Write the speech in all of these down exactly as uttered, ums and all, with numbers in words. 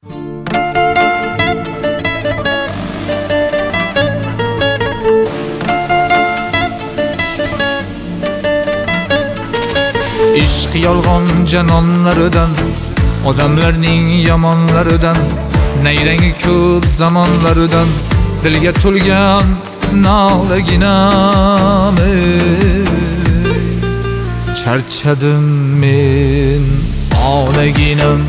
Ishq yolg'on janonlaridan, odamlarning yomonlaridan, nayrangi ko'p zamonlaridan dilga to'lgan nolaginam. Charchadim men onaginam,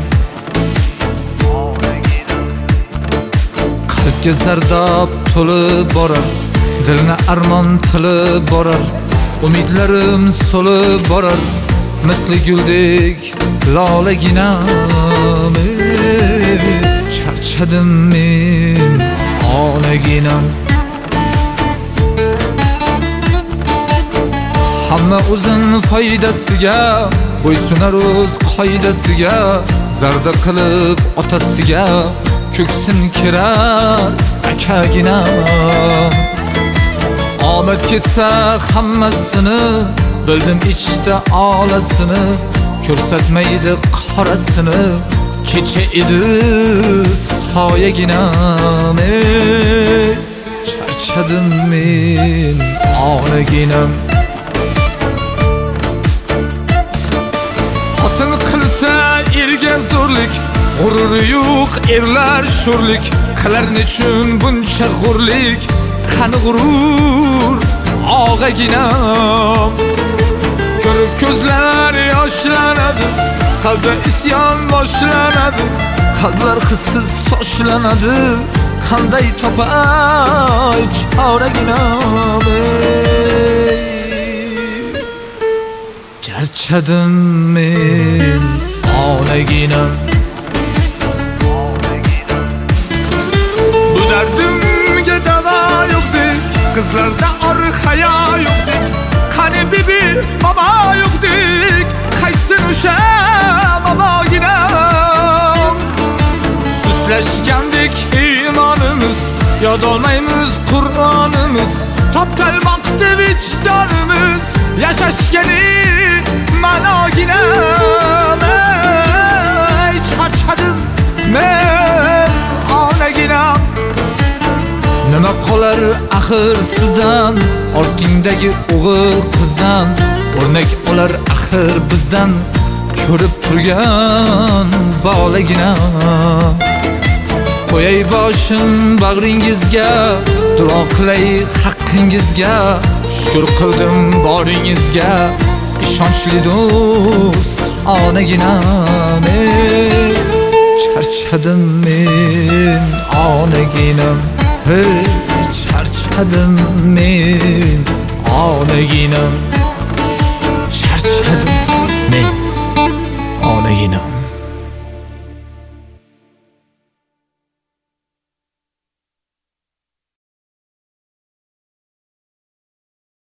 qalbga zardob to'lib borar, dilni armon tilib borar, umidlarim so'lib borar, misli guldek lolaginam. Charchadim men onaginam. Hamma o'zin foydasiga bo'ysunar o'z qoidasiga, zarda qilib otasiga ko'ksin kirar akaginam. Omad ketsa hammasini bildim ichda olasini, ko'rsatmaydi qorasini, kecha edi soyaginam. Charchadim men onaginam. Xotin qilsa erga zo'rlik, g'ururi yo'q erlar sho'rlik, qilar nechun buncha g'urlik, qani g'urur og'aginam. Ko'rib ko'zlar yoshlanadi, qalbda isyon boshlanadi, qalblar hissiz sochlanadi, qanday topay choraginam. Charchadim men onaginam. Bu dardimga davo yo'qdek, qizlarda or hayo yo'qdek, qani bibi bobo yo'qdek, qaysin o'sha boboginam. Suslashgandek iymonimiz, yod olmaymiz Qur'onimiz, toptalmoqda vijdonimiz, yashashgani ma'noginam. Charchadim men onaginam. Nima qolar axir sizdan, ortingdagi o'g'il qizdan, o'rnak olar axir bizdan, ko'rib turgan bolaginam. Qo'yay boshim bag'ringizga, duo qilay haqqingizga, shukr qildim boringizga, ishonchli do'st onaginam. Charchadim men onaginam. Charchadim men onaginam. Charchadim men onaginam.